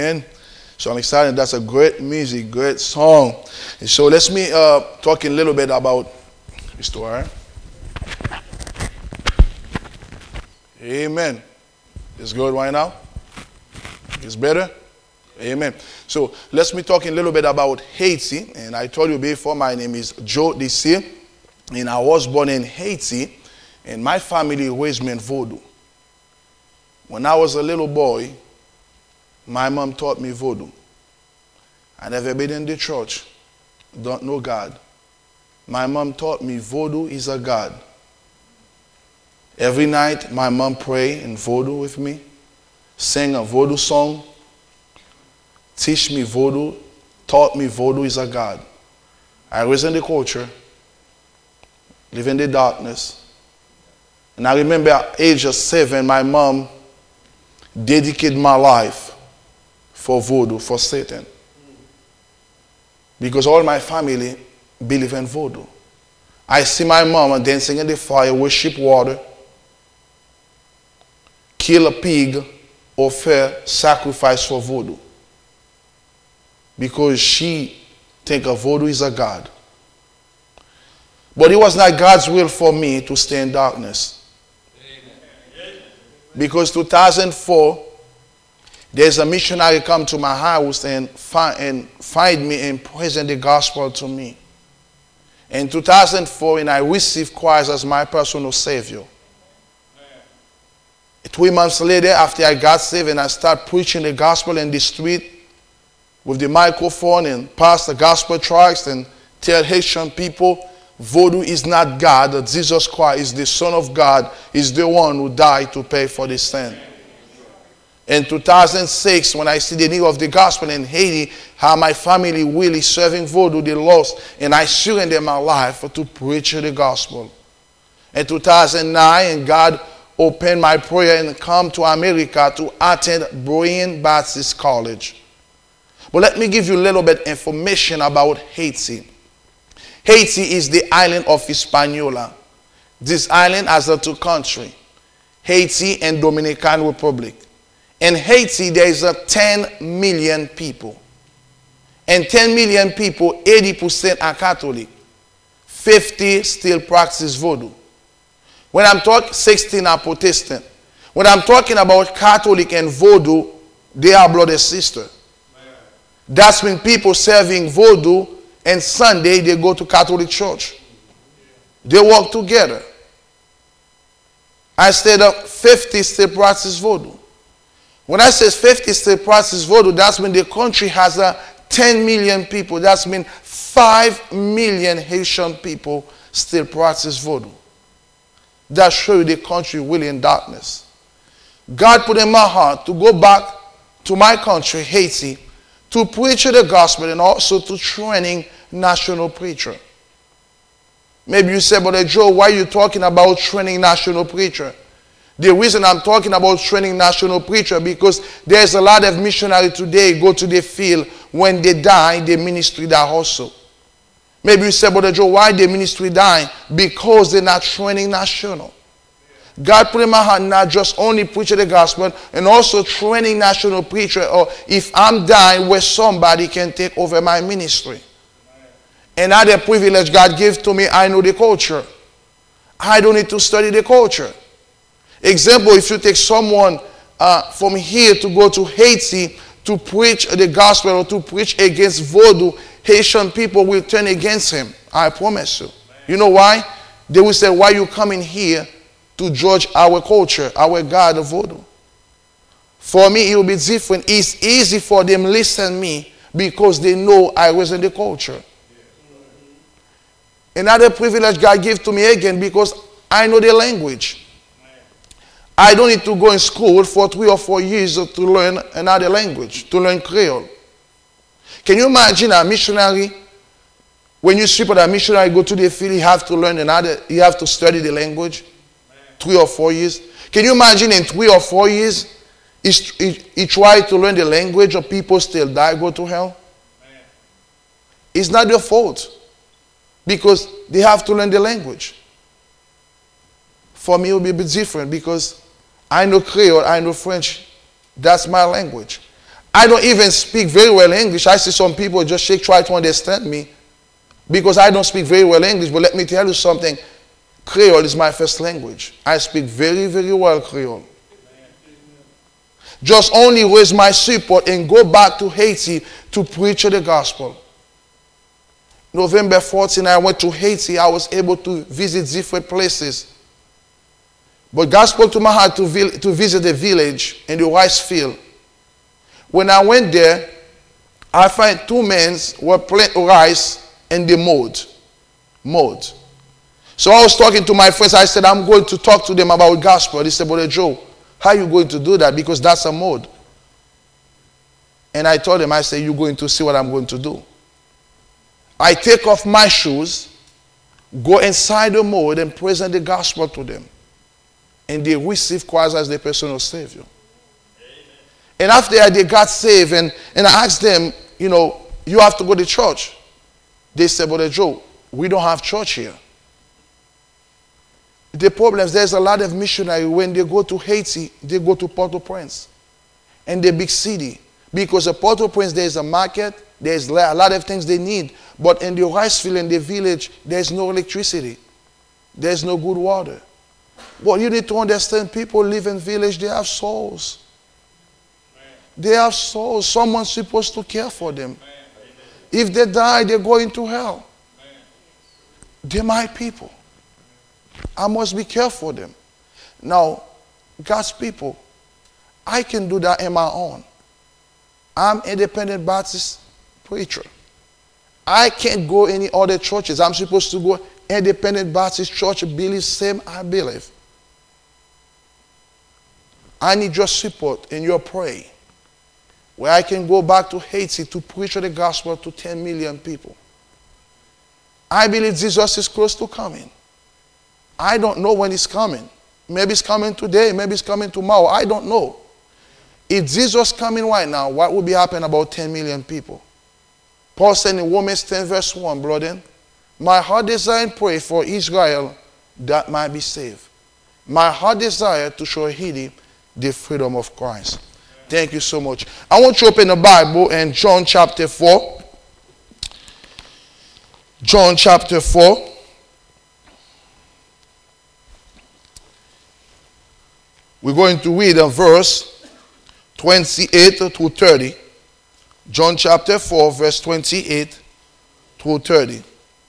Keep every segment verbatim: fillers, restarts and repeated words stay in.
And so I'm excited. That's a great music, great song. And so let's me uh, talk a little bit about Restore. Amen. It's good right now? It's better? Amen. So let's me talk a little bit about Haiti. And I told you before, my name is Joe Desir. And I was born in Haiti. And my family raised me in Vodou. When I was a little boy, my mom taught me Vodou. I never been in the church. Don't know God. My mom taught me Vodou is a God. Every night, my mom pray in Vodou with me, sing a Vodou song, teach me Vodou, taught me Vodou is a God. I was in the culture, live in the darkness. And I remember at age of seven, my mom dedicated my life for Vodou, for Satan. Because all my family believe in Vodou. I see my mom dancing in the fire, worship water, kill a pig, offer sacrifice for Vodou. Because she think of Vodou is a God. But it was not God's will for me to stay in darkness. Amen. Because two thousand four, there's a missionary come to my house and find, and find me and present the gospel to me. In two thousand four, and I received Christ as my personal Savior. Three months later, after I got saved and I started preaching the gospel in the street with the microphone and pass the gospel tracts and tell Haitian people, Vodou is not God, that Jesus Christ is the Son of God, is the one who died to pay for the sin. In two thousand six, when I see the need of the gospel in Haiti, how my family really serving Vodou, the lost, and I surrendered my life to preach the gospel. In two thousand nine, God opened my prayer and come to America to attend Brian Baptist College. But let me give you a little bit information about Haiti. Haiti is the island of Hispaniola. This island has a two countries, Haiti and Dominican Republic. In Haiti, there is a ten million people. And ten million people, eighty percent are Catholic. fifty still practice Vodou. When I'm talking, sixteen are Protestant. When I'm talking about Catholic and Vodou, they are brother and sister. That's when people serving Vodou and Sunday they go to Catholic church. They work together. I said uh, fifty still practice Vodou. When I say fifty still practice Vodou, that's when the country has uh, ten million people. That's mean five million Haitian people still practice Vodou. That shows you the country really in darkness. God put in my heart to go back to my country, Haiti, to preach the gospel and also to training national preacher. Maybe you say, Brother Joe, why are you talking about training national preacher? The reason I'm talking about training national preacher because there's a lot of missionaries today go to the field. When they die, the ministry die also. Maybe you say, Brother Joe, why the ministry dying? Because they're not training national. God put in my heart not just only preaching the gospel and also training national preacher, or if I'm dying, where somebody can take over my ministry. Another privilege God gave to me, I know the culture. I don't need to study the culture. Example, if you take someone uh, from here to go to Haiti to preach the gospel or to preach against Vodou, Haitian people will turn against him. I promise you. You know why? They will say, why are you coming here to judge our culture, our God of Vodou? For me, it will be different. It's easy for them to listen to me because they know I was in the culture. Another privilege God gave to me again because I know the language. I don't need to go in school for three or four years to learn another language, to learn Creole. Can you imagine a missionary? When you ship a missionary go to the field, you have to learn another, you have to study the language. Three or four years. Can you imagine in three or four years, he, he, he tried to learn the language or people still die, go to hell? It's not their fault because they have to learn the language. For me, it will be a bit different because I know Creole, I know French. That's my language. I don't even speak very well English. I see some people just shake, try to understand me because I don't speak very well English. But let me tell you something. Creole is my first language. I speak very, very well Creole. Just only raise my support and go back to Haiti to preach the gospel. November fourteenth, I went to Haiti. I was able to visit different places. But God spoke to my heart to, vi- to visit a village in the rice field. When I went there, I find two men were planting rice in the mud. Mud. So I was talking to my friends. I said, I'm going to talk to them about gospel. They said, Brother Joe, how are you going to do that? Because that's a mud. And I told them, I said, you're going to see what I'm going to do. I take off my shoes, go inside the mud and present the gospel to them. And they receive Christ as their personal Savior. Amen. And after they got saved, and, and I asked them, you know, you have to go to church. They said, Brother Joe, we don't have church here. The problem is there's a lot of missionaries, when they go to Haiti, they go to Port-au-Prince and the big city. Because at Port-au-Prince, there's a market, there's a lot of things they need. But in the rice field, in the village, there's no electricity. There's no good water. But you need to understand, people live in village, they have souls. They have souls. Someone's supposed to care for them. If they die, they're going to hell. They're my people. I must be careful for them. Now, God's people, I can do that on my own. I'm independent Baptist preacher. I can't go any other churches. I'm supposed to go independent Baptist church, believe same I believe. I need your support and your prayer, where I can go back to Haiti to preach the gospel to ten million people. I believe Jesus is close to coming. I don't know when he's coming. Maybe it's coming today, maybe it's coming tomorrow. I don't know. If Jesus is coming right now, what will be happening about ten million people? Paul said in Romans ten verse one, brother, my heart desire and pray for Israel that might be saved. My heart desire to show Haiti the freedom of Christ. Thank you so much. I want you to open the Bible in John chapter four. John chapter four. We're going to read a verse twenty-eight through thirty. John chapter four, verse twenty-eight through thirty.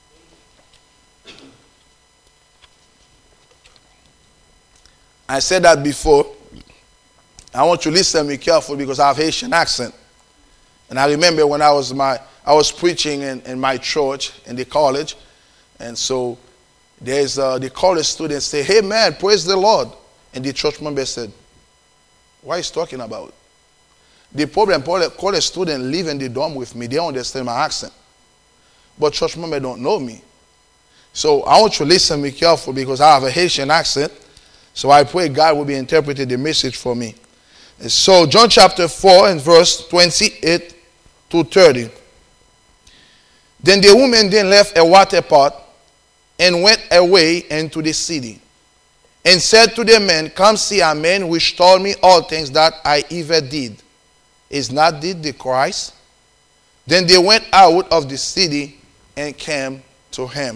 I said that before. I want you to listen to me careful because I have Haitian accent. And I remember when I was my I was preaching in, in my church in the college. And so there's uh, the college students say, hey man, praise the Lord. And the church member said, what is he talking about? The problem, college students live in the dorm with me. They don't understand my accent. But church members don't know me. So I want you to listen to me careful because I have a Haitian accent. So I pray God will be interpreting the message for me. And so John chapter four and verse twenty-eight to thirty. Then the woman then left a water pot and went away into the city. And said to the men, come see a man which told me all things that I ever did. Is not this the Christ? Then they went out of the city and came to him.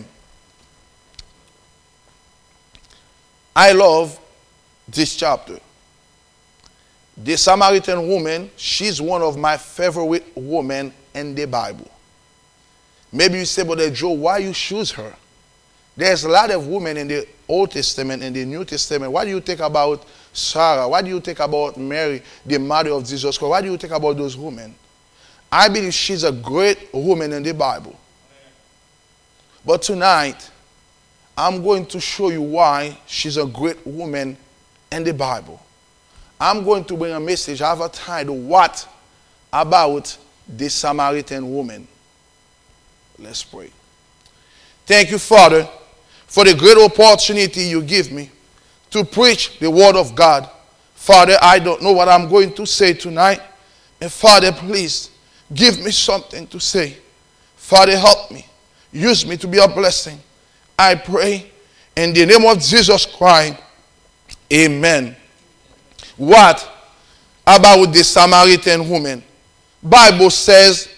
I love this chapter. The Samaritan woman, she's one of my favorite women in the Bible. Maybe you say, but Joe, why you choose her? There's a lot of women in the Old Testament and the New Testament. What do you think about Sarah? What do you think about Mary, the mother of Jesus Christ? What do you think about those women? I believe she's a great woman in the Bible. But tonight, I'm going to show you why she's a great woman in the Bible. I'm going to bring a message. I have a title, What About the Samaritan Woman? Let's pray. Thank you, Father, for the great opportunity you give me to preach the word of God. Father, I don't know what I'm going to say tonight. And Father, please give me something to say. Father, help me. Use me to be a blessing. I pray in the name of Jesus Christ. Amen. What about the Samaritan woman? Bible says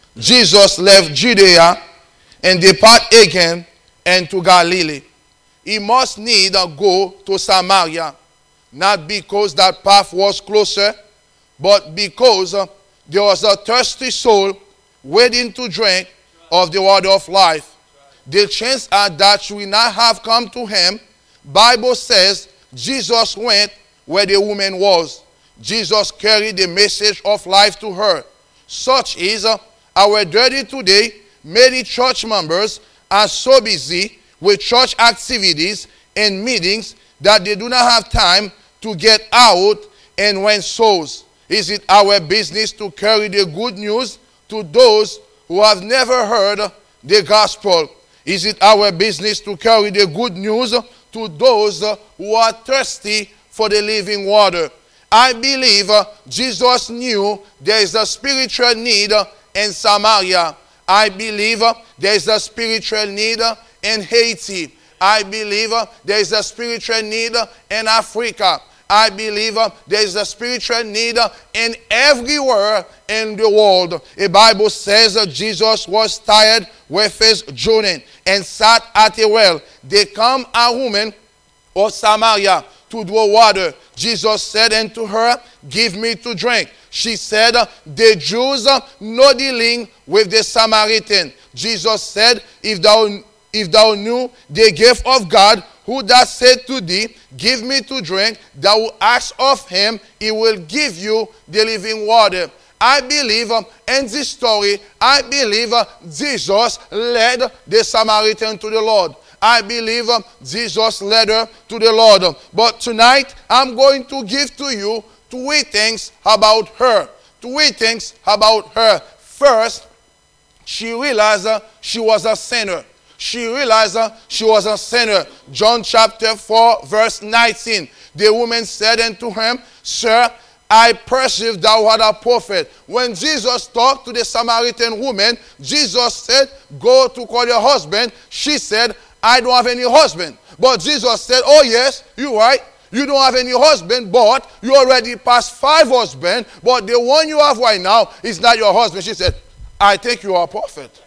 Jesus left Judea and depart again into Galilee. He must need go to Samaria, not because that path was closer, but because uh, there was a thirsty soul waiting to drink of the water of life. The chance are that she will not have come to him. Bible says Jesus went where the woman was. Jesus carried the message of life to her. Such is uh, our duty today. Many church members are so busy with church activities and meetings that they do not have time to get out and win souls. Is it our business to carry the good news to those who have never heard the gospel? Is it our business to carry the good news to those who are thirsty for the living water? I believe Jesus knew there is a spiritual need in Samaria. I believe there is a spiritual need in Haiti. I believe there is a spiritual need in Africa. I believe there is a spiritual need in everywhere in the world. The Bible says that Jesus was tired with his journey and sat at a well. They come a woman of Samaria to draw water. Jesus said unto her, give me to drink. She said, the Jews no dealing with the Samaritan. Jesus said, if thou, if thou knew the gift of God, who that said to thee, give me to drink, thou will ask of him, he will give you the living water. I believe um, in this story, I believe uh, Jesus led the Samaritan to the Lord. I believe um, Jesus led her to the Lord. But tonight, I'm going to give to you three things about her. Three things about her. First, she realized uh, she was a sinner. She realized uh, she was a sinner. John chapter four, verse nineteen. The woman said unto him, Sir, I perceive thou art a prophet. When Jesus talked to the Samaritan woman, Jesus said, go to call your husband. She said, I don't have any husband. But Jesus said, oh yes, you're right. You don't have any husband, but you already passed five husbands. But the one you have right now is not your husband. She said, I think you are a prophet.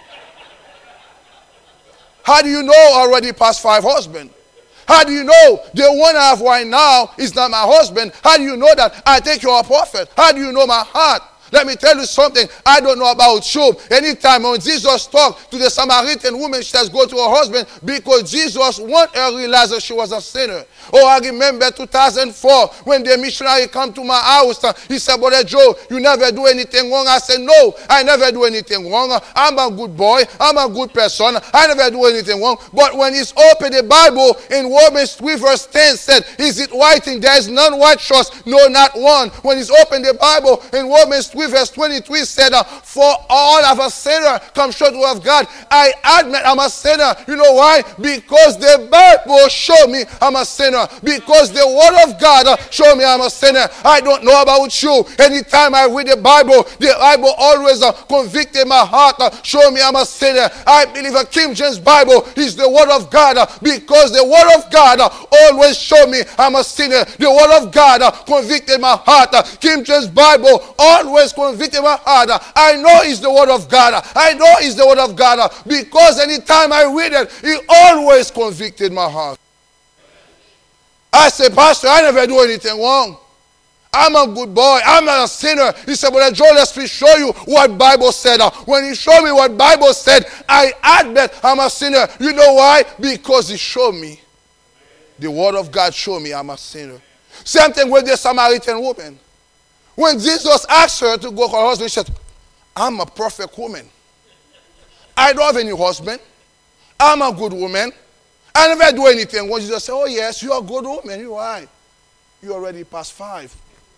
How do you know I already passed five husbands? How do you know the one I have right now is not my husband? How do you know that I think you're a prophet? How do you know my heart? Let me tell you something I don't know about you. Anytime when Jesus talked to the Samaritan woman, she says, go to her husband, because Jesus wanted her to realize that she was a sinner. Oh, I remember two thousand four when the missionary come to my house. He said, Brother Joe, you never do anything wrong. I said, no, I never do anything wrong. I'm a good boy. I'm a good person. I never do anything wrong. But when he's opened the Bible in Romans three verse ten said, is it writing, there is none righteous, no, not one. When he's opened the Bible in Romans three verse twenty-three said, uh, for all of a sinner come short of God. I admit I'm a sinner. You know why? Because the Bible showed me I'm a sinner. Because the word of God uh, showed me I'm a sinner. I don't know about you. Anytime I read the Bible, the Bible always uh, convicted my heart, uh, show me I'm a sinner. I believe a King James Bible is the word of God, uh, because the word of God uh, always showed me I'm a sinner. The word of God uh, convicted my heart. Uh, King James Bible always convicted my heart. Uh, I know it's the word of God. Uh, I know it's the word of God uh, because anytime I read it, it always convicted my heart. I said, Pastor, I never do anything wrong. I'm a good boy. I'm not a sinner. He said, Brother Joe, let me show you what Bible said. Uh, when he showed me what Bible said, I admit I'm a sinner. You know why? Because he showed me. The word of God showed me I'm a sinner. Same thing with the Samaritan woman. When Jesus asked her to go to her husband, she said, I'm a perfect woman. I don't have any husband. I'm a good woman. I never do anything. When Jesus said, oh yes, you're a good woman. You're right. You already passed five.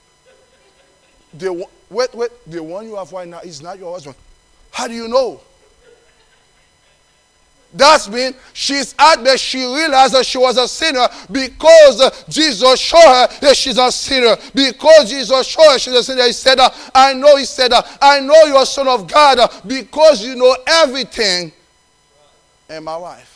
The, wait, wait, the one you have right now is not your husband. How do you know? That's mean she's out there. She realized that she was a sinner because Jesus showed her that she's a sinner. Because Jesus showed her she's a sinner. He said, I know, he said, I know you're a son of God because you know everything in my life.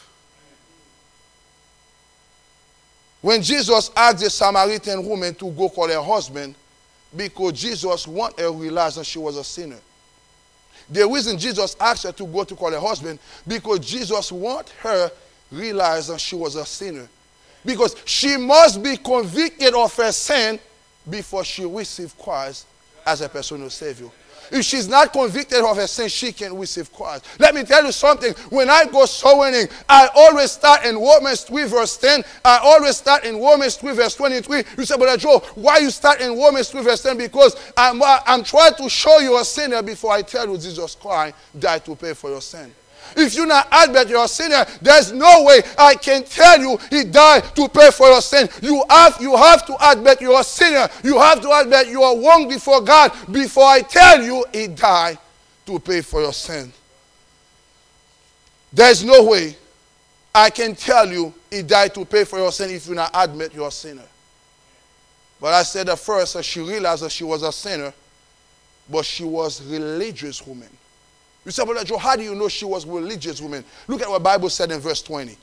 When Jesus asked the Samaritan woman to go call her husband, Because Jesus wanted her to realize that she was a sinner. The reason Jesus asked her to go to call her husband, because Jesus wanted her to realize that she was a sinner. Because she must be convicted of her sin before she receives Christ as a personal Savior. If she's not convicted of her sin, she can't receive Christ. Let me tell you something. When I go soul winning, I always start in Romans three verse ten. I always start in Romans three verse twenty-three. You say, Brother Joe, why you start in Romans three verse ten? Because I'm, I'm trying to show you a sinner before I tell you Jesus Christ died to pay for your sin. If you not admit you're a sinner, there's no way I can tell you he died to pay for your sin. You have, you have to admit you're a sinner. You have to admit you are wrong before God before I tell you he died to pay for your sin. There's no way I can tell you he died to pay for your sin if you not admit you're a sinner. But I said at first that she realized that she was a sinner, but she was a religious woman. You say, Brother Joe, how do you know she was a religious woman? Look at what the Bible said in verse twenty.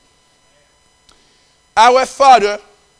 Our father,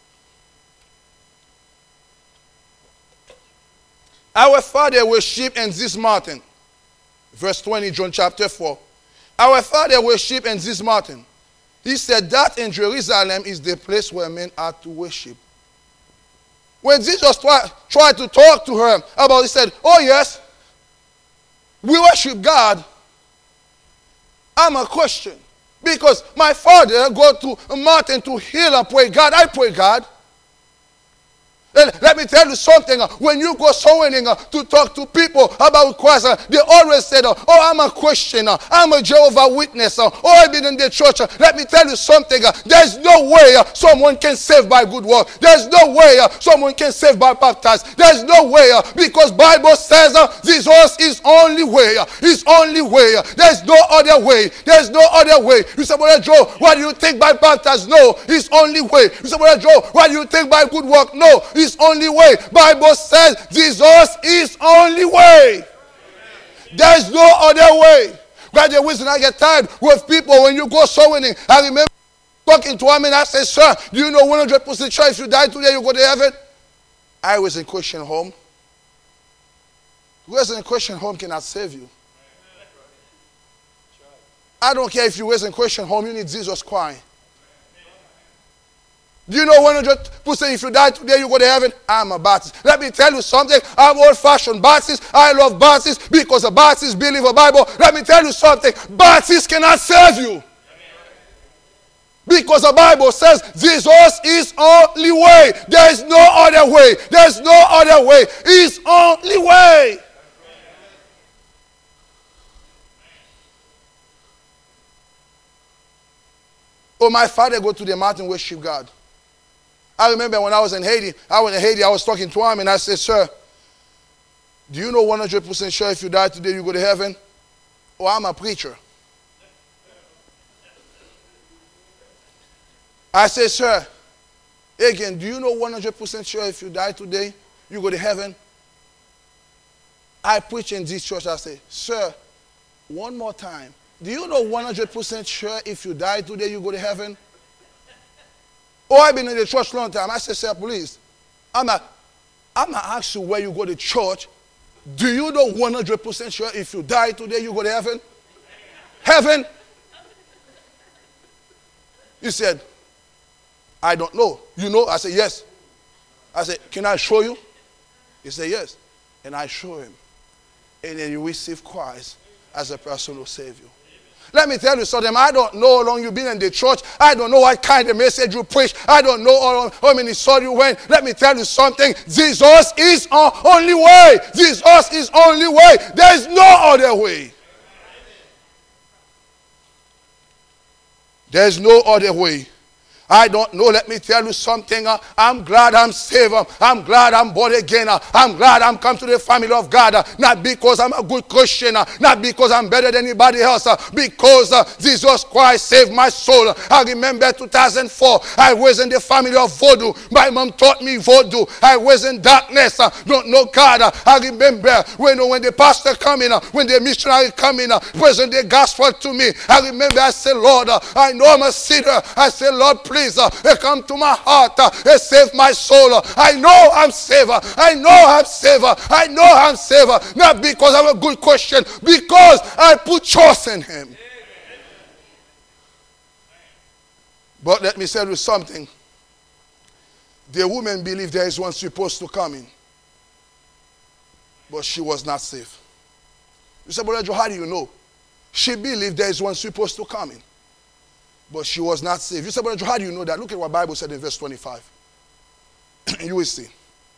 our father worshiped in this mountain. Verse twenty, John chapter four. Our father worshiped in this mountain. He said that in Jerusalem is the place where men are to worship. When Jesus tried, tried to talk to her about it, he said, oh yes, we worship God. I'm a Christian. Because my father go to a mountain to heal and pray God. I pray God. And let me tell you something. When you go soul winning to talk to people about Christ, they always say, oh, I'm a Christian. I'm a Jehovah's Witness. Oh, I've been in the church. Let me tell you something. There's no way someone can save by good work. There's no way someone can save by baptized. There's no way, because Bible says Jesus is only way. His only way. There's no other way. There's no other way. You say, Brother Joe, what do you think by baptized? No, his only way. You say, Brother Joe, what do you think by good work? No, his only way. Bible says Jesus is only way. There's no other way. That's the reason I get tired with people when you go soul winning. I remember talking to him and I said, sir, do you know one hundred percent sure if you die today you go to heaven? I was in Christian home. Who was in Christian home cannot save you. I don't care if you was in Christian home, you need Jesus Christ. Do you know one hundred percent if you die today, you go to heaven? I'm a Baptist. Let me tell you something. I'm old-fashioned Baptist. I love Baptists because the Baptists believe the Bible. Let me tell you something. Baptists cannot save you. Because the Bible says Jesus is only way. There is no other way. There is no other way. He's only way. Oh, my father go to the mountain worship God. I remember when I was in Haiti, I was in Haiti, I was talking to him and I said, sir, do you know one hundred percent sure if you die today you go to heaven? Oh, I'm a preacher. I said, sir, again, do you know one hundred percent sure if you die today you go to heaven? I preach in this church. I say, sir, one more time. Do you know one hundred percent sure if you die today you go to heaven? Oh, I've been in the church a long time. I said, sir, please, I'm not, I'm not asking you where you go to church. Do you know one hundred percent sure if you die today, you go to heaven? Heaven? He said, I don't know. You know? I said, yes. I said, can I show you? He said, yes. And I show him. And then you receive Christ as a personal Savior. Let me tell you something. I don't know how long you've been in the church. I don't know what kind of message you preach. I don't know how, how many souls you went. Let me tell you something. Jesus is our only way. Jesus is only way. There is no other way. There is no other way. I don't know. Let me tell you something. Uh, I'm glad I'm saved. Uh, I'm glad I'm born again. Uh, I'm glad I'm come to the family of God. Uh, not because I'm a good Christian. Uh, not because I'm better than anybody else. Uh, because uh, Jesus Christ saved my soul. Uh, I remember two thousand four. I was in the family of voodoo. My mom taught me voodoo. I was in darkness. Uh, don't know God. Uh, I remember when, when the pastor come in, uh, when the missionary come in, uh, present the gospel to me. I remember I said, Lord, uh, I know I'm a sinner. I said, Lord, please. please uh, come to my heart uh, and save my soul. I know I'm saved. I know I'm saved. I know I'm saved. Not because I'm a good Christian, because I put trust in him. But let me tell you something. The woman believed there is one supposed to come in, but she was not saved. You say, Brother Joe, how do you know? She believed there is one supposed to come in, but she was not saved. You say, Brother Joe, how do you know that? Look at what the Bible said in verse twenty-five. You will see.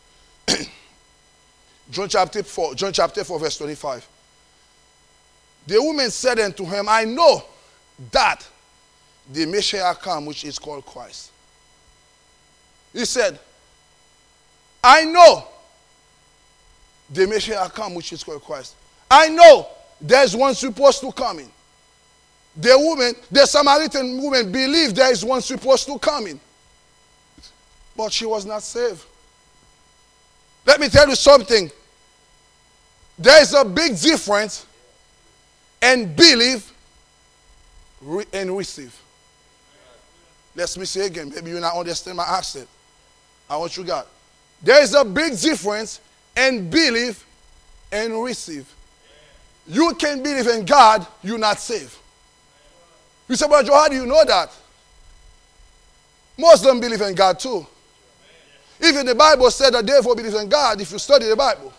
John chapter four, John chapter four, verse twenty-five. The woman said unto him, I know that the Messiah come, which is called Christ. He said, I know the Messiah come, which is called Christ. I know there's one supposed to come in. The woman, the Samaritan woman believed there is one supposed to come in, but she was not saved. Let me tell you something. There is a big difference in believe and receive. Let me say again. Maybe you not understand my accent. I want you got. There is a big difference in believe and receive. You can believe in God, you're not saved. You say, but Joe, how do you know that? Muslims believe in God too. Even the Bible said that therefore believe in God if you study the Bible.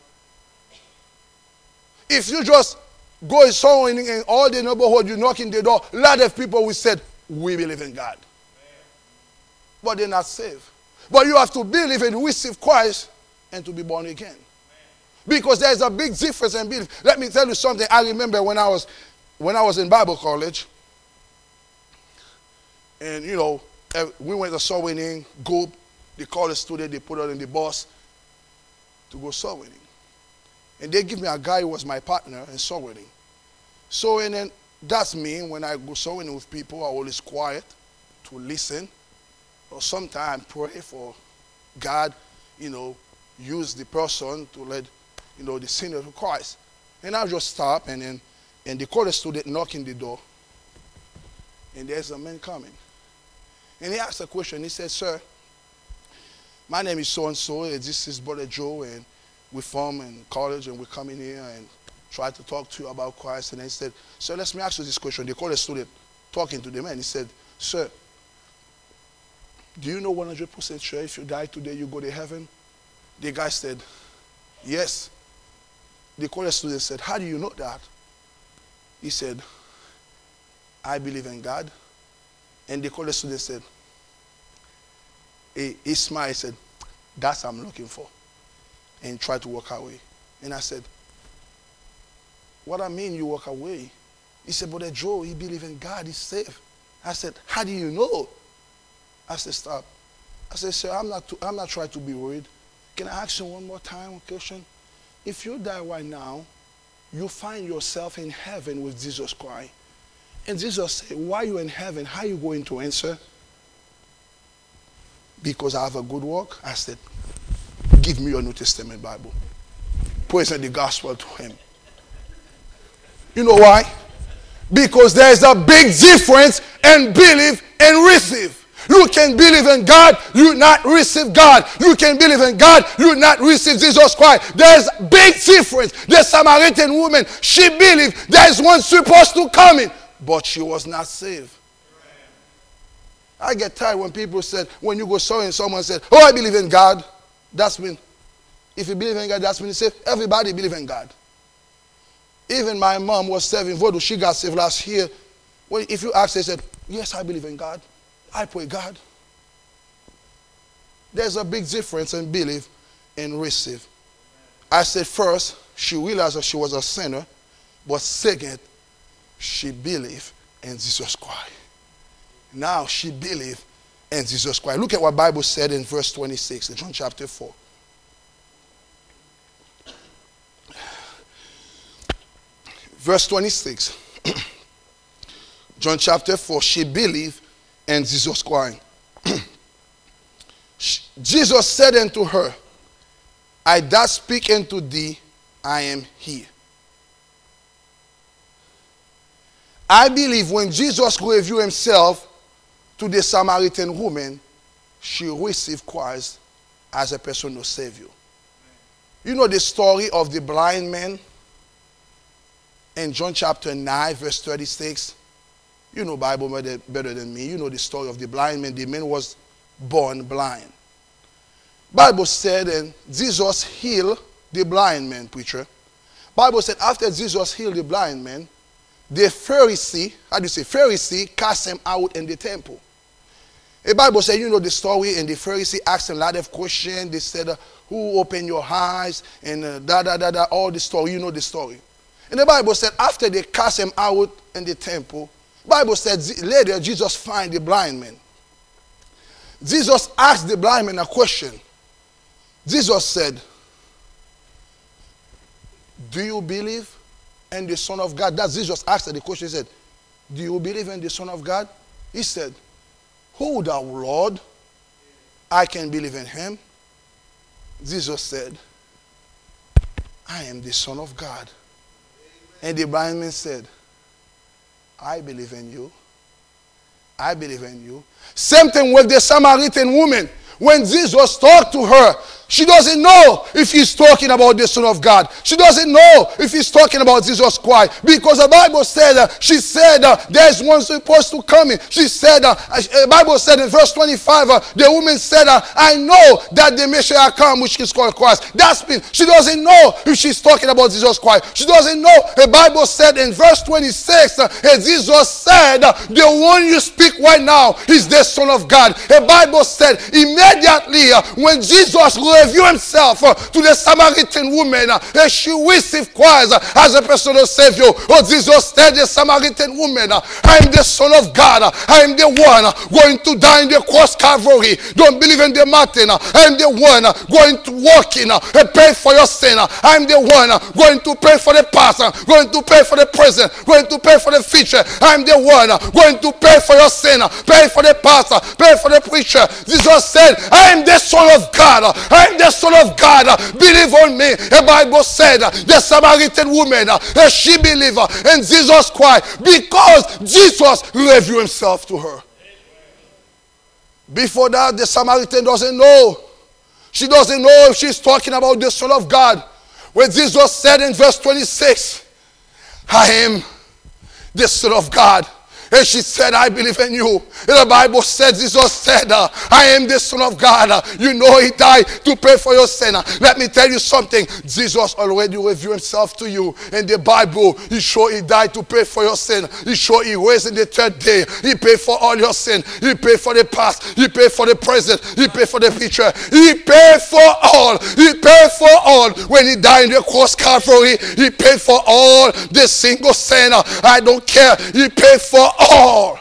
If you just go somewhere in all the neighborhood, you knock in the door, a lot of people will say, we believe in God. But they're not saved. But you have to believe and receive Christ and to be born again. Because there's a big difference in belief. Let me tell you something. I remember when I was when I was in Bible college, and you know, we went to soul winning group. They called a student, they put us in the bus to go soul winning. And they give me a guy who was my partner in soul winning. So and then that's me. When I go soul winning with people, I always quiet to listen. Or sometimes pray for God, you know, use the person to let, you know, the sinner to Christ. And I just stop and then and they call the student knocking the door. And there's a man coming. And he asked a question. He said, sir, my name is so-and-so, and this is Brother Joe, and we're from in college, and we're coming here and try to talk to you about Christ. And he said, sir, let me ask you this question. They called the student talking to the man. He said, sir, do you know one hundred percent sure if you die today, you go to heaven? The guy said, yes. The college student said, how do you know that? He said, I believe in God. And the college student said, he, he smiled, he said, that's what I'm looking for. And tried to walk away. And I said, what I mean you walk away? He said, Brother Joe, he believes in God, he's safe. I said, how do you know? I said, stop. I said, sir, I'm not, too, I'm not trying to be worried. Can I ask you one more time, one question? If you die right now, you find yourself in heaven with Jesus Christ. And Jesus said, why are you in heaven? How are you going to answer? Because I have a good work. I said, give me your New Testament Bible. Present the gospel to him. You know why? Because there is a big difference in believe and receive. You can believe in God, you not receive God. You can believe in God, you not receive Jesus Christ. There's a big difference. The Samaritan woman, she believed there is one supposed to come in, but she was not saved. I get tired when people said, when you go sowing, someone said, oh, I believe in God. That's when, if you believe in God, that's when you say, everybody believe in God. Even my mom was serving voodoo. She got saved last year. Well, if you ask her, she said, yes, I believe in God. I pray God. There's a big difference in believe and receive. I said first, she realized that she was a sinner. But second, she believed in Jesus Christ. Now she believed in Jesus Christ. Look at what the Bible said in verse twenty-six in John chapter four. Verse twenty-six. John chapter four. She believed in Jesus Christ. Jesus said unto her, I thus speak unto thee, I am he. I believe when Jesus revealed himself to the Samaritan woman, she received Christ as a personal Savior. You know the story of the blind man in John chapter nine, verse thirty-six. You know Bible better than me. You know the story of the blind man. The man was born blind. Bible said, and Jesus healed the blind man, preacher. Bible said after Jesus healed the blind man, the Pharisee, how do you say, Pharisee cast him out in the temple. The Bible said, you know the story, and the Pharisee asked him a lot of questions. They said, uh, who opened your eyes? And uh, da, da, da, da, all the story. You know the story. And the Bible said, after they cast him out in the temple, Bible said, later Jesus find the blind man. Jesus asked the blind man a question. Jesus said, do you believe in the Son of God? That's Jesus asked the question. He said, do you believe in the Son of God? He said, who thou, Lord? I can believe in him. Jesus said, I am the Son of God. And the blind man said, I believe in you. I believe in you. Same thing with the Samaritan woman. When Jesus talked to her, she doesn't know if he's talking about the Son of God. She doesn't know if he's talking about Jesus Christ. Because the Bible said, uh, she said, uh, there's one supposed to come in. She said, uh, the Bible said in verse twenty-five, uh, the woman said, uh, I know that the Messiah come, which is called Christ. That's been, she doesn't know if she's talking about Jesus Christ. She doesn't know. The Bible said in verse twenty-six, uh, Jesus said, uh, the one you speak right now is the Son of God. The Bible said, immediately uh, when Jesus revealed himself uh, to the Samaritan woman, uh, and she received Christ uh, as a personal Savior. Oh, Jesus said, the Samaritan woman, uh, I am the Son of God. Uh, I am the one uh, going to die in the cross Calvary. Don't believe in the mountain. Uh, I am the one uh, going to walk in uh, and pay for your sin. Uh, I am the one uh, going to pay for the past, uh, going to pay for the present, going to pay for the future. I am the one uh, going to pay for your sin, uh, pay for the pastor, pay for the preacher. Jesus said, I am the Son of God. Uh, I am the Son of God. Uh, believe on me. The Bible said uh, the Samaritan woman, uh, she believed uh, in Jesus Christ because Jesus revealed himself to her. Before that, the Samaritan doesn't know. She doesn't know if she's talking about the Son of God. When Jesus said in verse twenty-six, I am the Son of God. And she said, I believe in you. And the Bible said, Jesus said, uh, I am the Son of God. Uh, you know he died to pay for your sin. Uh, let me tell you something. Jesus already revealed himself to you. In the Bible, he showed he died to pay for your sin. He showed he raised in the third day. He paid for all your sin. He paid for the past. He paid for the present. He paid for the future. He paid for all. He paid for all. When he died in the cross Calvary, he paid for all the single sin. Uh, I don't care. He paid for all.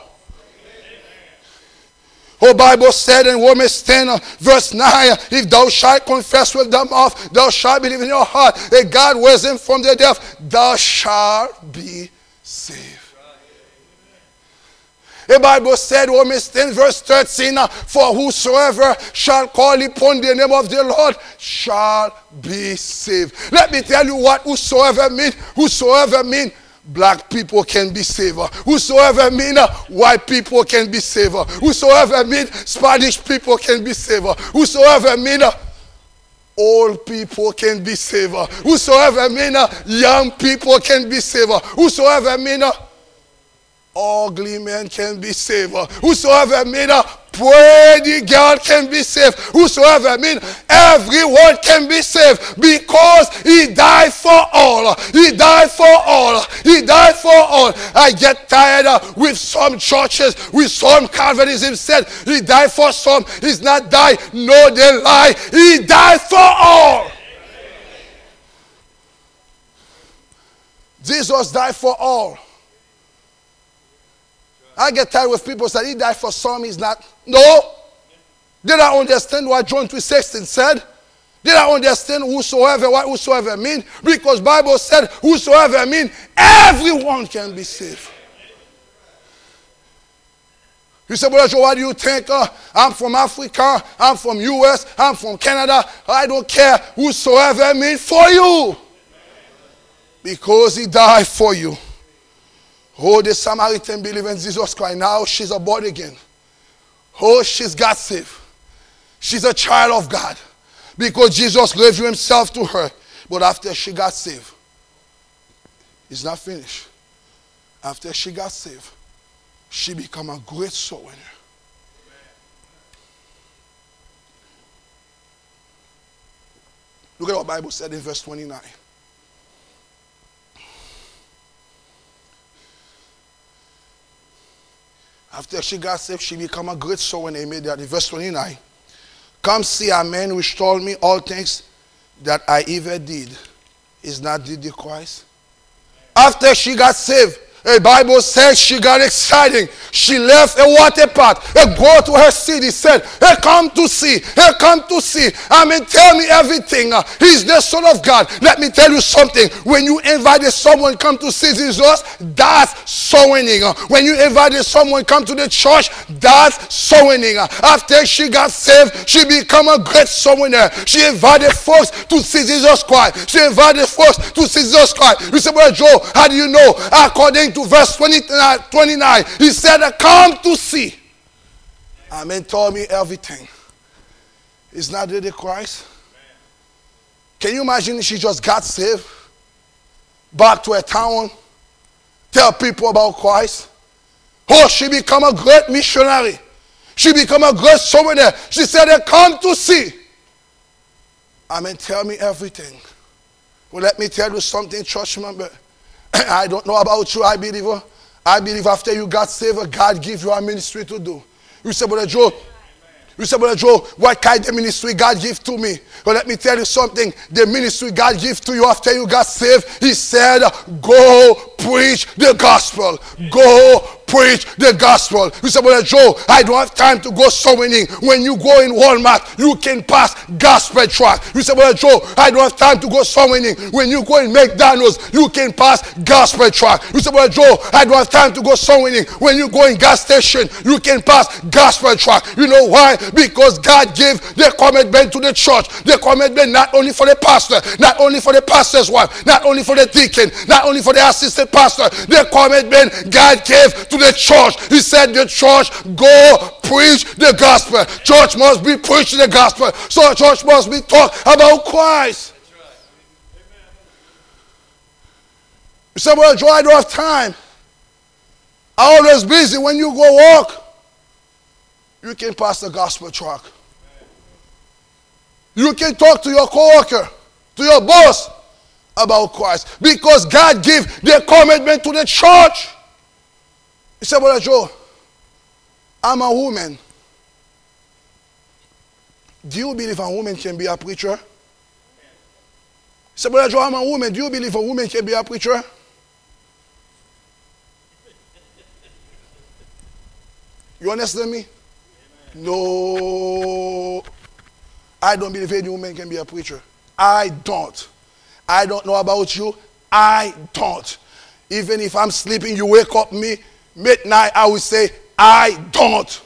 The Bible said in Romans ten, uh, verse nine, if thou shalt confess with thy mouth, thou shalt believe in your heart that God raised him from the dead, thou shalt be saved. The Bible said, Romans ten, verse thirteen, uh, for whosoever shall call upon the name of the Lord shall be saved. Let me tell you what whosoever means. Whosoever means. Black people can be saved. Whosoever mean uh, white people can be saved. Whosoever mean Spanish people can be saved. Whosoever mean uh, old people can be saved. Whosoever mean uh, young people can be saved. Whosoever mean uh, ugly men can be saved. Whosoever mean uh, pretty girl can be saved. Whosoever mean everyone can be saved because he died for all. He died for all. He died for all. I get tired uh, with some churches, with some Calvinism said he died for some. He's not died. No, they lie. He died for all. Jesus died for all. I get tired with people that he died for some, he's not. No. They don't understand what John three sixteen said. They don't understand whosoever, what whosoever mean. Because Bible said whosoever mean, everyone can be saved. You say, Brother Joe, what do you think? Uh, I'm from Africa. I'm from U S. I'm from Canada. I don't care. Whosoever mean for you. Because he died for you. Oh, the Samaritan believed in Jesus Christ. Now she's a born again. Oh, she's got saved. She's a child of God. Because Jesus revealed himself to her. But after she got saved, it's not finished. After she got saved, she became a great soul winner. Look at what the Bible said in verse twenty-nine. After she got saved, she became a great soul winner. He made that in verse twenty-nine. Come see a man which told me all things that I ever did. Is not did the Christ? After she got saved, the Bible says she got excited. She left a water pot and go to her city. Said, hey, come to see. Hey, come to see. I mean, tell me everything. Uh, he's the Son of God. Let me tell you something. When you invited someone come to see Jesus, that's soul winning. Uh, when you invited someone come to the church, that's soul winning. Uh, after she got saved, she became a great soul winner. She invited folks to see Jesus Christ. She invited folks to see Jesus Christ. You say, Brother Joe, how do you know? According to verse twenty-nine, twenty-nine, he said, come to see. Amen. Told me everything. Is not really Christ? Can you imagine she just got saved, back to a town, tell people about Christ? Oh, she become a great missionary. She become a great soul winner. She said, come to see. Amen. Tell me everything. Well, let me tell you something, church member. I don't know about you, I believe. I believe after you got saved, God give you a ministry to do. You say, Brother Joe, you say, Brother Joe, what kind of ministry God give to me? But let me tell you something. The ministry God give to you after you got saved, he said, go preach the gospel. Go preach the gospel. You say, Brother Joe, I don't have time to go soul winning. When you go in Walmart, you can pass gospel tract. You say, Brother Joe, I don't have time to go soul winning. When you go in McDonald's, you can pass gospel tract. You say, Brother Joe, I don't have time to go soul winning. When you go in gas station, you can pass gospel tract. You know why? Because God gave the commitment to the church. The commitment not only for the pastor, not only for the pastor's wife, not only for the deacon, not only for the assistant pastor. The commitment God gave to the church. He said the church go preach the gospel. Church must be preaching the gospel. So church must be talk about Christ. You say, well, Joe, I don't have time. I'm always busy. When you go walk, you can pass the gospel tract. You can talk to your coworker, to your boss about Christ. Because God gave the commitment to the church. He said, Brother Joe, I'm a woman. Do you believe a woman can be a preacher? He said, Brother Joe, I'm a woman. Do you believe a woman can be a preacher? You understand me? No. I don't believe any woman can be a preacher. I don't. I don't know about you. I don't. Even if I'm sleeping, you wake up me midnight, I will say, I don't.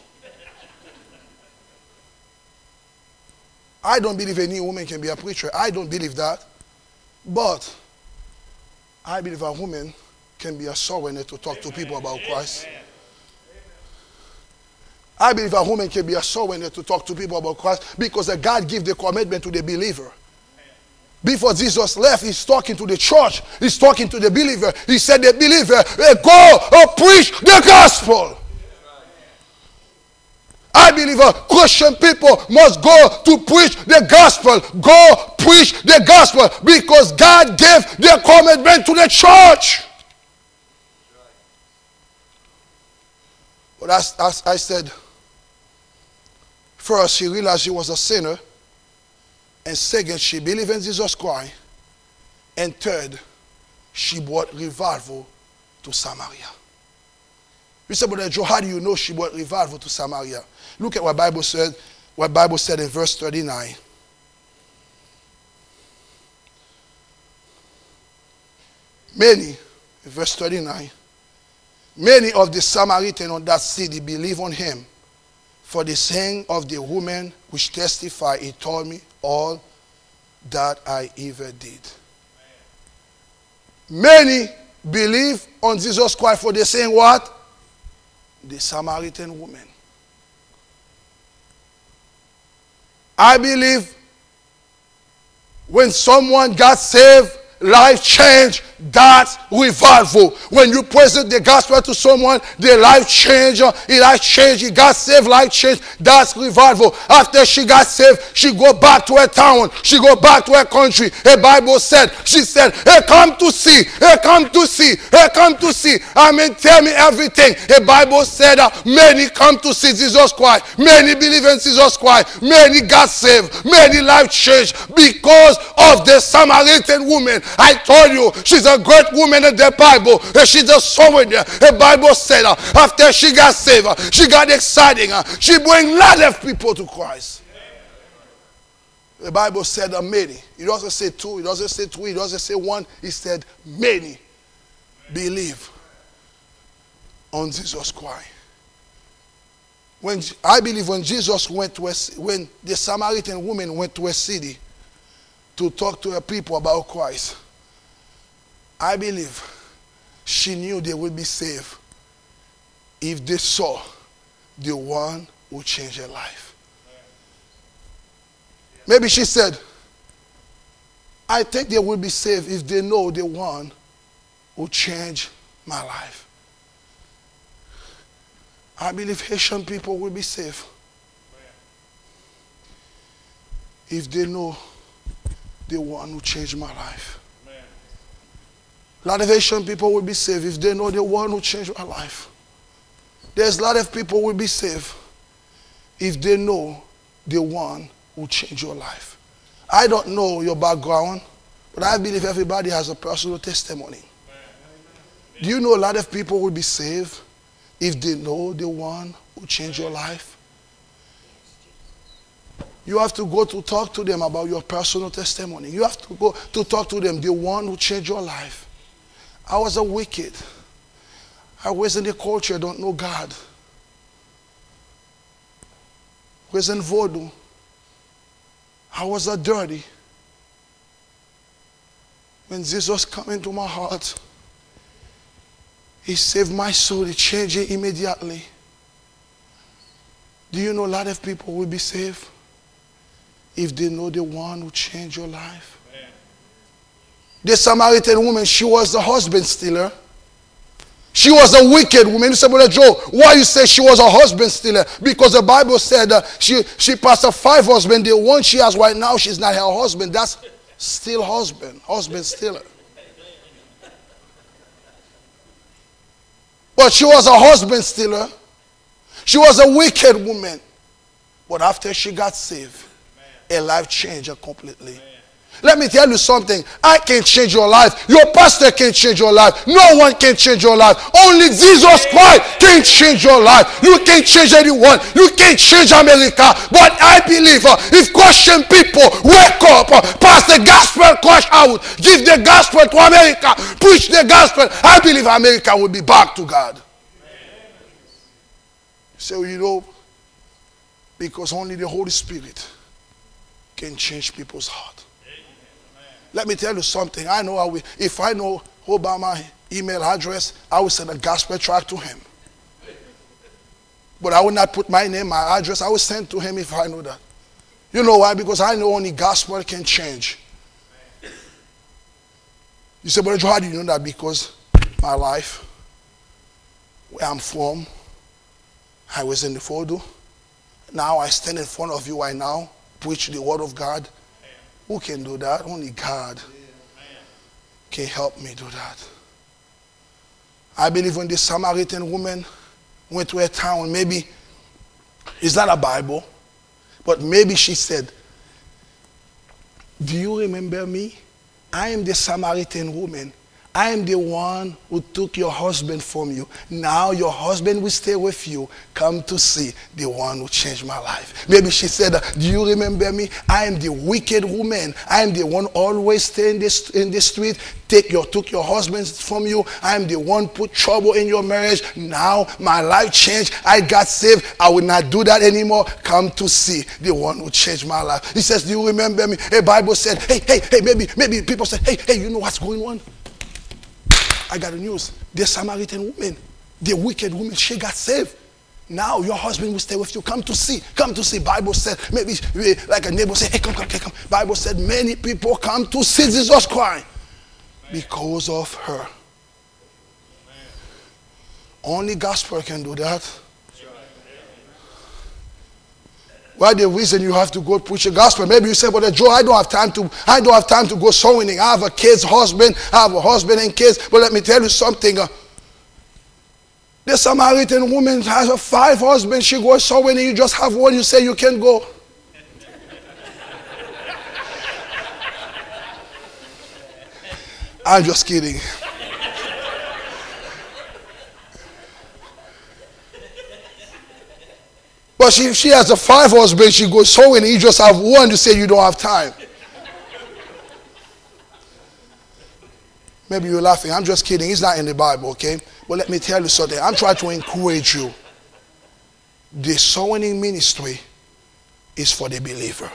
I don't believe any woman can be a preacher. I don't believe that. But I believe a woman can be a soul winner to talk to people about Christ. I believe a woman can be a soul winner to talk to people about Christ because God gives the commitment to the believer. Before Jesus left, he's talking to the church. He's talking to the believer. He said, the believer, hey, go and preach the gospel. I believe uh, Christian people must go to preach the gospel. Go preach the gospel because God gave the commitment to the church. But as, as I said, first, she realized she was a sinner. And second, she believed in Jesus Christ. And third, she brought revival to Samaria. You say, Brother Joe, how do you know she brought revival to Samaria? Look at what Bible said, what Bible said in verse thirty-nine. Many, in verse thirty-nine, many of the Samaritans on that city believed on him. For the saying of the woman which testified, he told me all that I ever did. Many believe on Jesus Christ for the saying what? The Samaritan woman. I believe when someone got saved, life change, that's revival. When you present the gospel to someone, their life change, it life change, he got saved, life change, that's revival. After she got saved, she go back to her town, she go back to her country. Her Bible said, she said, hey, come to see, hey, come to see, hey, come to see. I mean, tell me everything. The Bible said uh, many come to see Jesus Christ, many believe in Jesus Christ, many got saved, many life changed because of the Samaritan woman. I told you, she's a great woman in the Bible. She's a soul in there. The Bible said uh, after she got saved, uh, she got exciting. Uh, she bring a lot of people to Christ. The Bible said uh, many. It doesn't say two. It doesn't say three. It doesn't say one. It said many believe on Jesus Christ. When I believe when Jesus went to a, when the Samaritan woman went to a city to talk to her people about Christ, I believe she knew they would be saved if they saw the one who changed her life. Maybe she said, I think they will be saved if they know the one who changed my life. I believe Haitian people will be saved if they know the one who changed my life. A lot of Haitian people will be saved if they know the one who changed my life. There's a lot of people will be saved if they know the one who changed your life. I don't know your background, but I believe everybody has a personal testimony. Do you know a lot of people will be saved if they know the one who changed your life? You have to go to talk to them about your personal testimony. You have to go to talk to them, the one who changed your life. I was a wicked. I was in the culture, I don't know God. I was in voodoo. I was a dirty. When Jesus came into my heart, he saved my soul, he changed it immediately. Do you know a lot of people will be saved if they know the one who changed your life? Amen. The Samaritan woman, she was a husband stealer. She was a wicked woman. You say, Brother Joe, why you say she was a husband stealer? Because the Bible said uh, she, she passed a five husbands. The one she has right now, she's not her husband. That's still husband. Husband stealer. But she was a husband stealer. She was a wicked woman. But after she got saved, her life changed completely. Let me tell you something. I can't change your life. Your pastor can't change your life. No one can change your life. Only Jesus Christ can change your life. You can't change anyone. You can't change America. But I believe uh, if Christian people wake up, uh, pass the gospel crush out, give the gospel to America, preach the gospel, I believe America will be back to God. So you know, because only the Holy Spirit can change people's heart. Let me tell you something. I know I will, if I know Obama's email address, I will send a gospel tract to him. But I will not put my name, my address. I will send to him if I know that. You know why? Because I know only gospel can change. You say, Brother Joe, how do you know that? Because my life, where I'm from, I was in the photo. Now I stand in front of you right now, preach the word of God. Who can do that? Only God can help me do that. I believe when the Samaritan woman went to her town, maybe it's not a Bible, but maybe she said, do you remember me? I am the Samaritan woman. I am the one who took your husband from you. Now your husband will stay with you. Come to see the one who changed my life. Maybe she said, do you remember me? I am the wicked woman. I am the one always stay in the, in the street. Take your, took your husband from you. I am the one put trouble in your marriage. Now my life changed. I got saved. I will not do that anymore. Come to see the one who changed my life. He says, do you remember me? The Bible said, hey, hey, hey, maybe, maybe people said, hey, hey, you know what's going on? I got the news. The Samaritan woman, the wicked woman, she got saved. Now your husband will stay with you. Come to see. Come to see. Bible said, maybe like a neighbor say, hey, come, come, come, come. Bible said many people come to see Jesus Christ because of her. Only gospel can do that. Why the reason you have to go preach the gospel? Maybe you say, but Joe, I don't have time to, I don't have time to go soul winning. I have a kid's husband, I have a husband and kids. But let me tell you something. Uh, The Samaritan woman has a five husbands. She goes so when you just have one, you say you can't go. I'm just kidding. But she, if she has a five husbands, she goes so when you just have one, you say you don't have time. Maybe you're laughing. I'm just kidding. It's not in the Bible, okay? But let me tell you something. I'm trying to encourage you. The soul winning ministry is for the believer.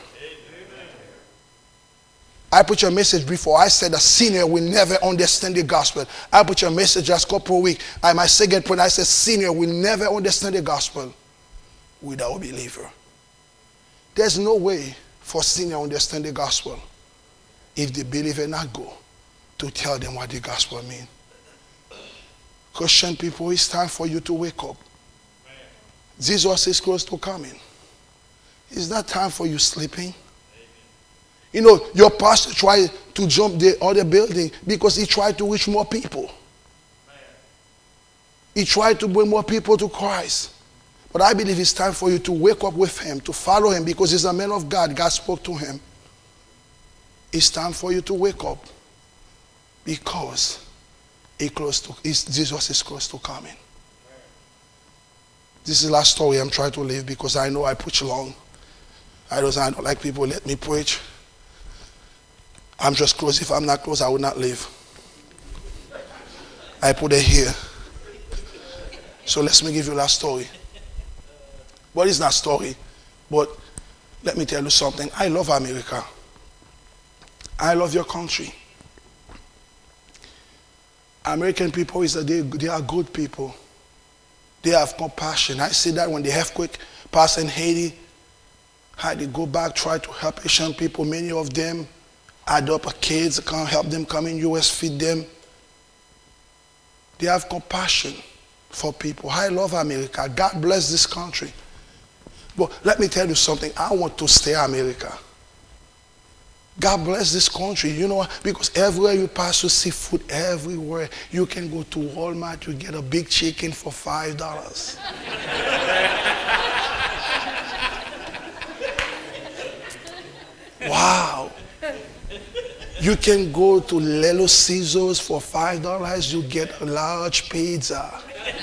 I put your message before. I said a senior will never understand the gospel. I put your message last couple of weeks. I, my second point, I said senior will never understand the gospel without a believer. There's no way for senior to understand the gospel if the believer not go to tell them what the gospel means. Christian people, it's time for you to wake up. Jesus is close to coming. It's not time for you sleeping. You know, your pastor tried to jump the other building because he tried to reach more people. He tried to bring more people to Christ. But I believe it's time for you to wake up with him, to follow him, because he's a man of God. God spoke to him. It's time for you to wake up. Because he close to, Jesus is close to coming. This is the last story I'm trying to leave because I know I preach long. I don't, I don't like people let me preach. I'm just close. If I'm not close, I will not leave. I put it here. So let me give you the last story. But it's not a story. But let me tell you something. I love America. I love your country. American people, is that they, they are good people. They have compassion. I see that when the earthquake passed in Haiti, had to go back, try to help Haitian people. Many of them adopt kids, come help them come in U S, feed them. They have compassion for people. I love America. God bless this country. But let me tell you something. I want to stay in America. God bless this country, you know, because everywhere you pass, you see food everywhere. You can go to Walmart, you get a big chicken for five dollars. Wow. You can go to Little Caesars for five dollars, you get a large pizza.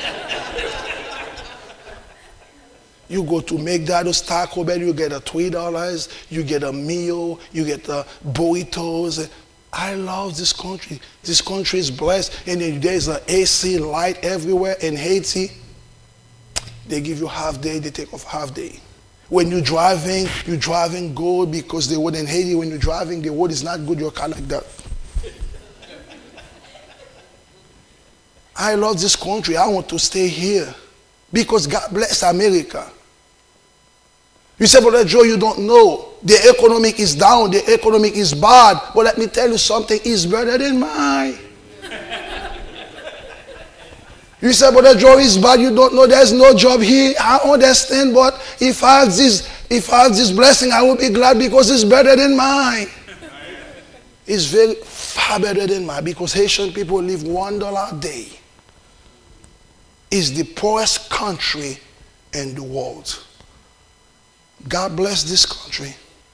You go to McDonald's, Taco Bell, you get a three dollars, you get a meal, you get the burritos. I love this country. This country is blessed. And there's an A C light everywhere. In Haiti, they give you half day, they take off half day. When you're driving, you're driving good because the road in Haiti, when you're driving, the road is not good, your car like that. I love this country. I want to stay here because God bless America. You say, but Joe, you don't know. The economic is down. The economic is bad. But let me tell you something. It's better than mine. You say, but Joe is bad. You don't know. There's no job here. I understand. But if I have this, if I have this blessing, I will be glad because it's better than mine. It's very far better than mine because Haitian people live one dollar a day. It's the poorest country in the world. God bless this country.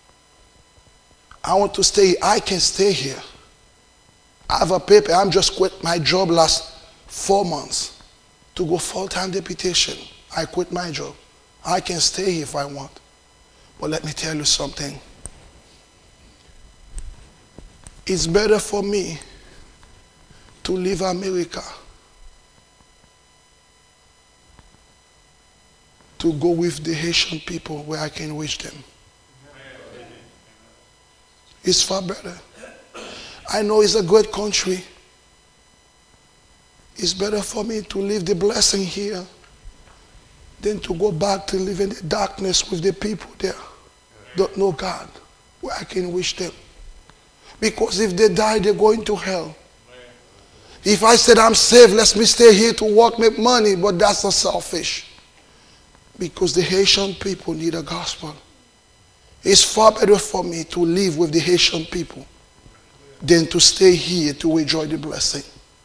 I want to stay. I can stay here. I have a paper. I'm just quit my job last four months to go full-time deputation. I quit my job. I can stay here if I want. But let me tell you something. It's better for me to leave America to go with the Haitian people where I can reach them. It's far better. I know it's a great country. It's better for me to leave the blessing here than to go back to live in the darkness with the people there don't know God, where I can wish them. Because if they die, they're going to hell. If I said I'm saved, let me stay here to work, make money, but that's not selfish. Because the Haitian people need a gospel. It's far better for me to live with the Haitian people than to stay here to enjoy the blessing.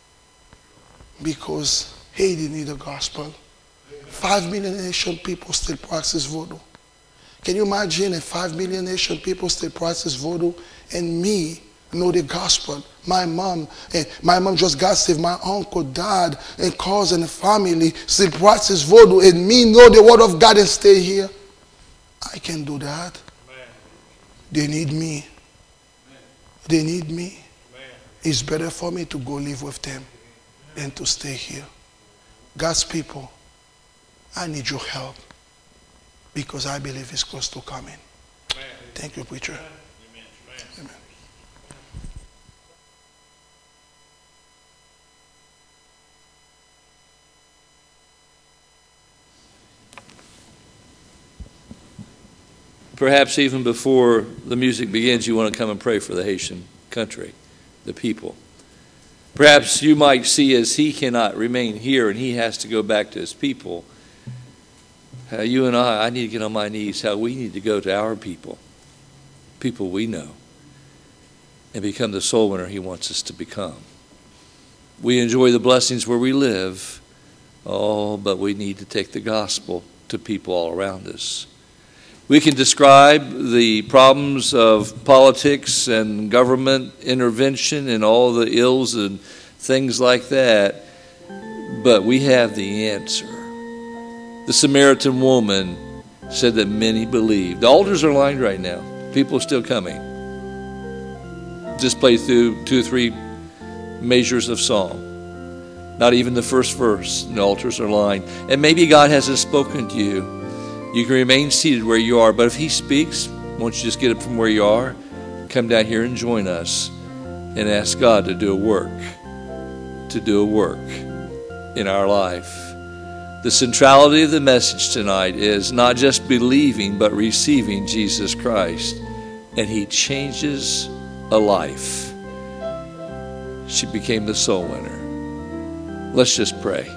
Because Haiti need a gospel. Five million Haitian people still practice voodoo. Can you imagine if five million Haitian people still practice voodoo and me know the gospel? My mom, and my mom just got saved. My uncle, dad, and cousin, and family still practice voodoo and me know the word of God and stay here. I can do that. Amen. They need me. Amen. They need me. Amen. It's better for me to go live with them than to stay here. God's people, I need your help because I believe it's close to coming. Amen. Thank you, preacher. Amen. Amen. Perhaps even before the music begins, you want to come and pray for the Haitian country, the people. Perhaps you might see as he cannot remain here and he has to go back to his people. Uh, you and I, I need to get on my knees, how we need to go to our people, people we know, and become the soul winner he wants us to become. We enjoy the blessings where we live, oh, but we need to take the gospel to people all around us. We can describe the problems of politics and government intervention and all the ills and things like that, but we have the answer. The Samaritan woman said that many believed. The altars are lined right now. People are still coming. Just play through two or three measures of song. Not even the first verse. The altars are lined. And maybe God hasn't spoken to you. You can remain seated where you are, but if he speaks, won't you just get up from where you are, come down here and join us and ask God to do a work, to do a work in our life. The centrality of the message tonight is not just believing, but receiving Jesus Christ, and he changes a life. She became the soul winner. Let's just pray.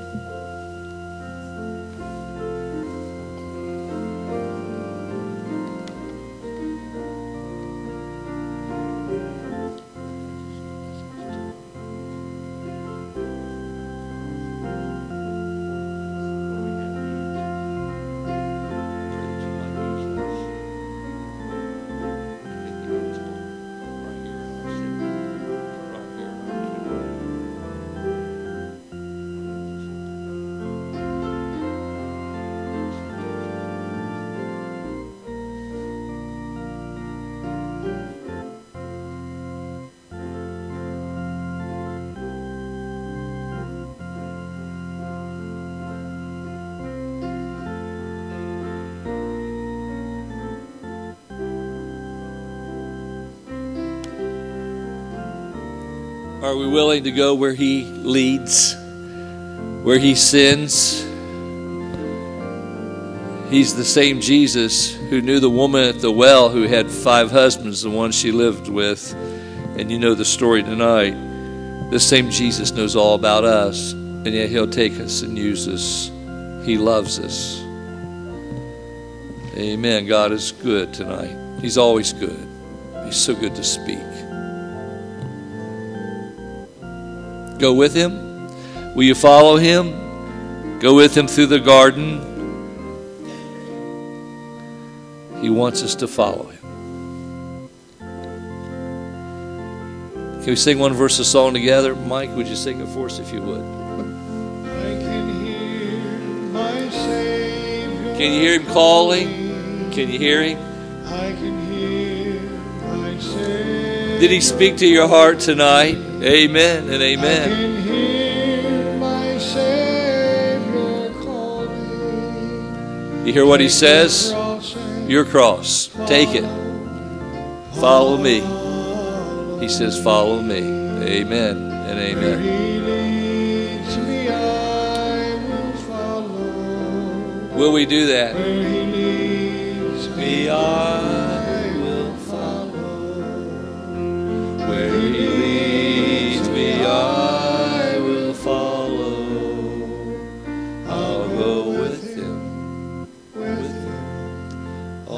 Are we willing to go where he leads, where he sends? He's the same Jesus who knew the woman at the well who had five husbands, the one she lived with. And you know the story tonight. The same Jesus knows all about us, and yet he'll take us and use us. He loves us. Amen. God is good tonight. He's always good. He's so good to speak. Go with him. Will you follow him? Go with him through the garden. He wants us to follow him. Can we sing one verse of song together? Mike, would you sing it for us if you would? I can hear my Savior. Can you hear him calling? Can you hear him? I can hear my Savior. Did he speak to your heart tonight? Amen and amen. I can hear my Savior calling. You hear what he says? Your cross. Take it. Follow me. He says, follow me. Amen and amen. Where he leads me, I will follow. Will we do that? Where He leads Me, I will follow. Where He leads me, I will follow. I'll go with Him, with Him.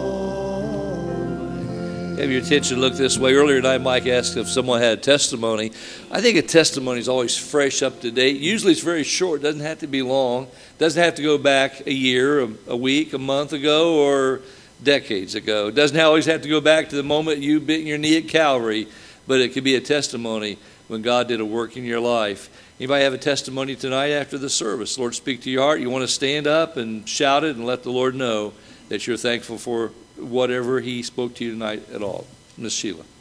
Oh, have your attention look this way. Earlier tonight, Mike asked if someone had a testimony. I think a testimony is always fresh, up to date. Usually it's very short. It doesn't have to be long. It doesn't have to go back a year, a, a week, a month ago, or decades ago. It doesn't always have to go back to the moment you bit your knee at Calvary, but it could be a testimony when God did a work in your life. Anybody have a testimony tonight after the service? Lord, speak to your heart. You want to stand up and shout it and let the Lord know that you're thankful for whatever He spoke to you tonight at all. Miss Sheila.